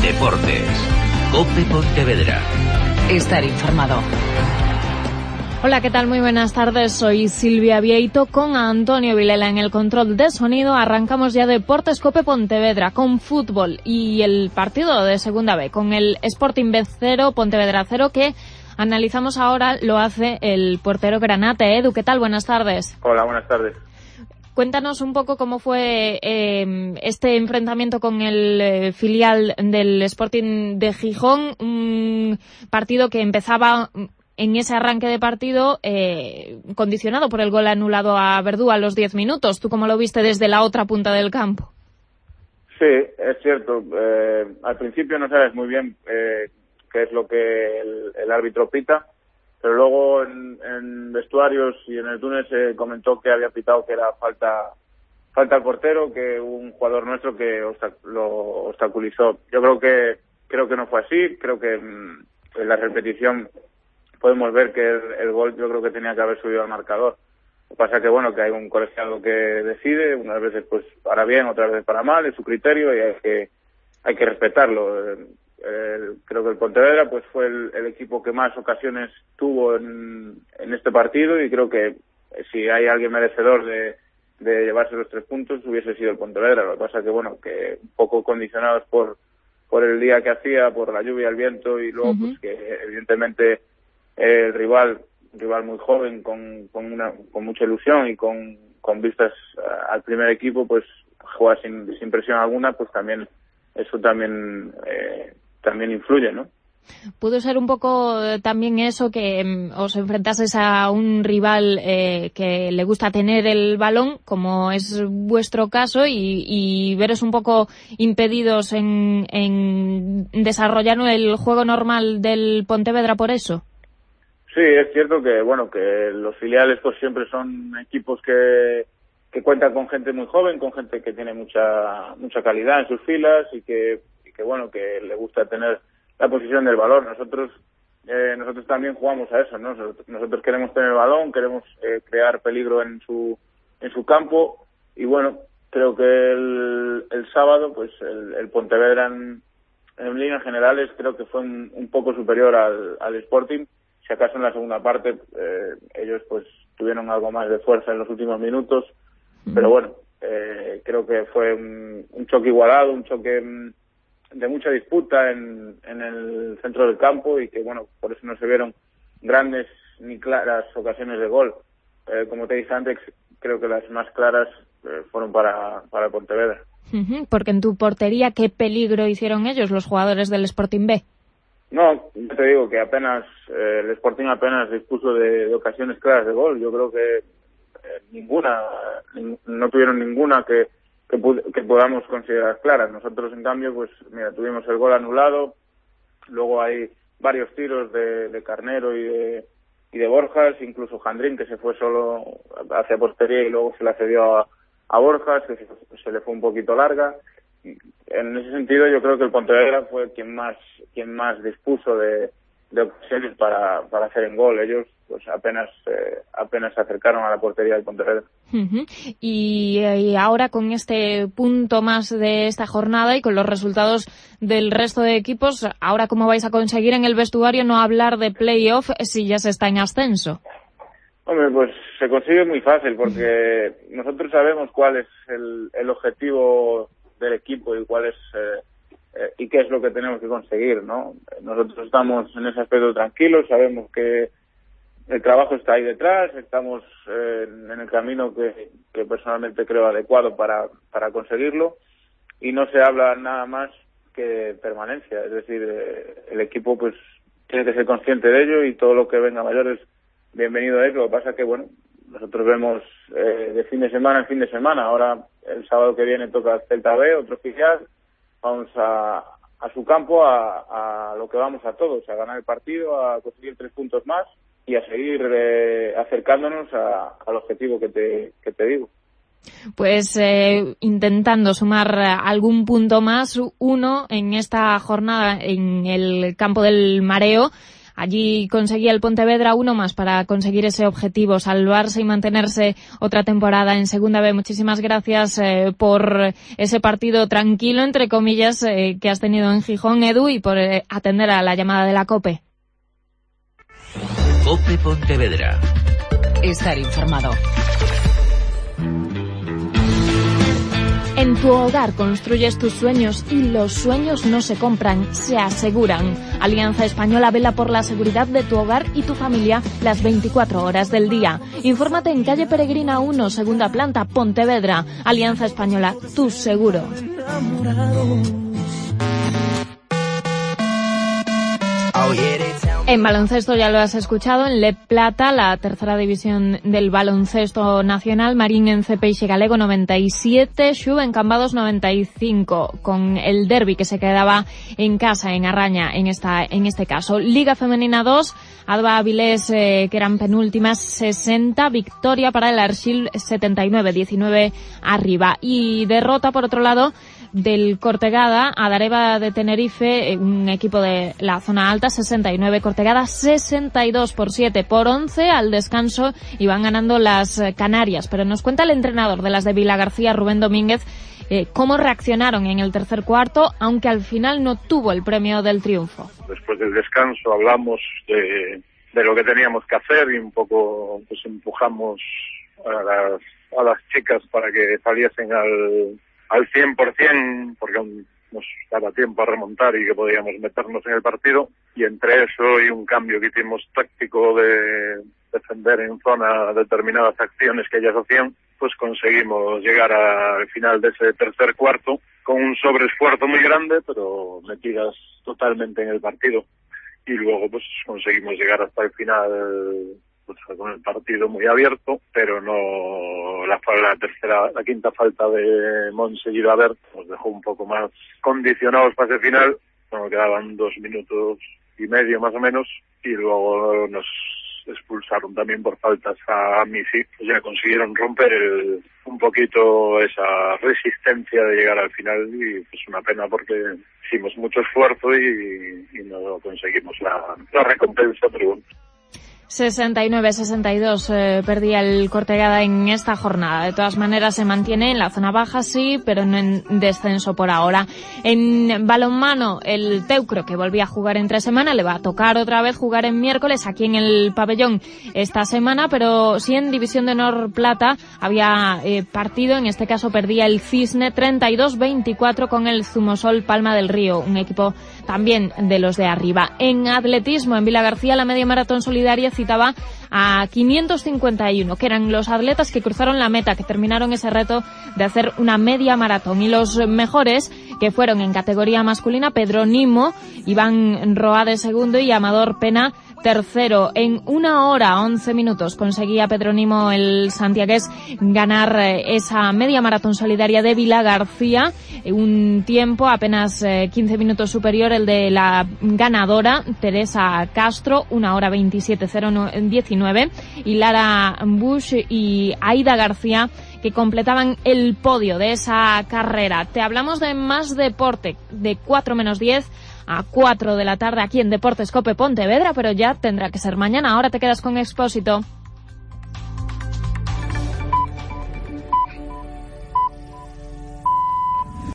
Deportes. COPE Pontevedra. Estar informado. Hola, ¿qué tal? Muy buenas tardes. Soy Silvia Vieito con Antonio Vilela en el control de sonido. Arrancamos ya Deportes COPE Pontevedra con fútbol y el partido de Segunda B con el Sporting B 0, Pontevedra 0, que analizamos ahora. Lo hace el portero Granate. Edu, ¿qué tal? Buenas tardes. Hola, buenas tardes. Cuéntanos un poco cómo fue este enfrentamiento con el filial del Sporting de Gijón, un partido que empezaba en ese arranque de partido condicionado por el gol anulado a Verdú a los 10 minutos. ¿Tú cómo lo viste desde la otra punta del campo? Sí, es cierto. Al principio no sabes muy bien qué es lo que el árbitro pita, pero luego en vestuarios y en el túnel se comentó que había pitado que era falta al portero, que un jugador nuestro que lo obstaculizó. Yo creo que no fue así. Creo que en la repetición podemos ver que el gol yo creo que tenía que haber subido al marcador. Lo que pasa que bueno, que hay un colegiado que decide, unas veces pues para bien, otras veces para mal, es su criterio y hay que respetarlo. Creo que el Pontevedra pues fue el equipo que más ocasiones tuvo en este partido y creo que si hay alguien merecedor de llevarse los 3 puntos hubiese sido el Pontevedra. Lo que pasa que bueno, que un poco condicionados por el día que hacía, por la lluvia, el viento y luego pues que evidentemente el rival muy joven con mucha ilusión y con vistas al primer equipo, pues juega sin presión alguna, pues también eso también influye, ¿no? ¿Pudo ser un poco también eso, que os enfrentaseis a un rival que le gusta tener el balón, como es vuestro caso, y veros un poco impedidos en desarrollar el juego normal del Pontevedra por eso? Sí, es cierto que bueno, que los filiales pues siempre son equipos que cuentan con gente muy joven, con gente que tiene mucha calidad en sus filas y que bueno, que le gusta tener la posición del balón. Nosotros también jugamos a eso, ¿no? Nosotros queremos tener el balón, queremos crear peligro en su campo y bueno, creo que el sábado pues el Pontevedra en líneas generales creo que fue un poco superior al Sporting. Si acaso en la segunda parte ellos pues tuvieron algo más de fuerza en los últimos minutos, pero bueno, creo que fue un choque igualado, un choque de mucha disputa en el centro del campo y que bueno, por eso no se vieron grandes ni claras ocasiones de gol. Como te dije antes, creo que las más claras fueron para Pontevedra. Porque en tu portería, ¿qué peligro hicieron ellos, los jugadores del Sporting B? No, te digo que el Sporting apenas dispuso de ocasiones claras de gol. Yo creo que no tuvieron ninguna que podamos considerar claras. Nosotros, en cambio, pues mira, tuvimos el gol anulado, luego hay varios tiros de Carnero y de Borjas, incluso Jandrín, que se fue solo hacia portería y luego se la cedió a Borjas, que se le fue un poquito larga. En ese sentido yo creo que el Pontevedra fue quien más dispuso de ocasiones para hacer en gol. Ellos pues apenas se acercaron a la portería del Pontevedra. Y ahora con este punto más de esta jornada y con los resultados del resto de equipos, ahora cómo vais a conseguir en el vestuario no hablar de playoff si ya se está en ascenso. Hombre, pues se consigue muy fácil porque nosotros sabemos cuál es el objetivo del equipo y cuál es y qué es lo que tenemos que conseguir, ¿no? Nosotros estamos en ese aspecto tranquilos, sabemos que el trabajo está ahí detrás, estamos en el camino que personalmente creo adecuado para conseguirlo y no se habla nada más que permanencia, es decir, el equipo pues tiene que ser consciente de ello y todo lo que venga mayor es bienvenido a ello. Lo que pasa que bueno, nosotros vemos de fin de semana en fin de semana. Ahora el sábado que viene toca el Celta B, otro filial. Vamos a su campo, a lo que vamos a todos, a ganar el partido, a conseguir 3 puntos más y a seguir acercándonos al objetivo que te digo. Pues intentando sumar algún punto más, uno en esta jornada en el campo del Mareo, Allí conseguía el Pontevedra uno más para conseguir ese objetivo, salvarse y mantenerse otra temporada en Segunda B. Muchísimas gracias por ese partido tranquilo, entre comillas, que has tenido en Gijón, Edu, y por atender a la llamada de la COPE. COPE Pontevedra. Estar informado. En tu hogar construyes tus sueños y los sueños no se compran, se aseguran. Alianza Española vela por la seguridad de tu hogar y tu familia las 24 horas del día. Infórmate en calle Peregrina 1, segunda planta, Pontevedra. Alianza Española, tu seguro. En baloncesto ya lo has escuchado, en Le Plata, la tercera división del baloncesto nacional, Marín en Peixe Galego 97, Xu en Cambados 95, con el derbi que se quedaba en casa, en Arraña, en este caso. Liga Femenina 2, Alba Avilés, que eran penúltimas, 60, victoria para el Arxil 79, 19 arriba. Y derrota, por otro lado, del Cortegada a Dareva de Tenerife, un equipo de la zona alta, 69, Cortegada 62 por 7 por 11 al descanso, y van ganando las Canarias. Pero nos cuenta el entrenador de las de Vilagarcía, Rubén Domínguez, cómo reaccionaron en el tercer cuarto, aunque al final no tuvo el premio del triunfo. Después del descanso hablamos de lo que teníamos que hacer y un poco pues empujamos a las chicas para que saliesen al 100%, porque aún nos daba tiempo a remontar y que podíamos meternos en el partido, y entre eso y un cambio que hicimos táctico de defender en zona determinadas acciones que ellas hacían, pues conseguimos llegar al final de ese tercer cuarto con un sobreesfuerzo muy grande, pero metidas totalmente en el partido, y luego pues conseguimos llegar hasta el final pues con el partido muy abierto, pero no la quinta falta de Monse Gilabert nos dejó un poco más condicionados para ese final. Bueno, quedaban 2 minutos y medio más o menos, y luego nos expulsaron también por faltas a Misi. Pues ya consiguieron romper un poquito esa resistencia de llegar al final, y pues una pena porque hicimos mucho esfuerzo y no conseguimos la recompensa, pero bueno. 69-62 perdía el Cortegada en esta jornada. De todas maneras se mantiene en la zona baja, sí, pero no en descenso por ahora. En balonmano, el Teucro, que volvía a jugar entre semana, le va a tocar otra vez jugar en miércoles aquí en el pabellón esta semana, pero sí en División de Honor Plata había partido. En este caso perdía el Cisne 32-24 con el Zumosol Palma del Río, un equipo también de los de arriba. En atletismo, en Vilagarcía, la media maratón solidaria citaba a 551, que eran los atletas que cruzaron la meta, que terminaron ese reto de hacer una media maratón. Y los mejores, que fueron en categoría masculina, Pedro Nimo, Iván Roade segundo y Amador Pena tercero. En 1 hora 11 minutos conseguía Pedro Nimo, el santiagués, ganar esa media maratón solidaria de Vilagarcía, un tiempo apenas 15 minutos superior el de la ganadora, Teresa Castro, 1 hora 27:019, y Lara Bush y Aida García, que completaban el podio de esa carrera. Te hablamos de más deporte, de 4 menos 10 a 4 de la tarde aquí en Deportes COPE Pontevedra, pero ya tendrá que ser mañana. Ahora te quedas con Expósito.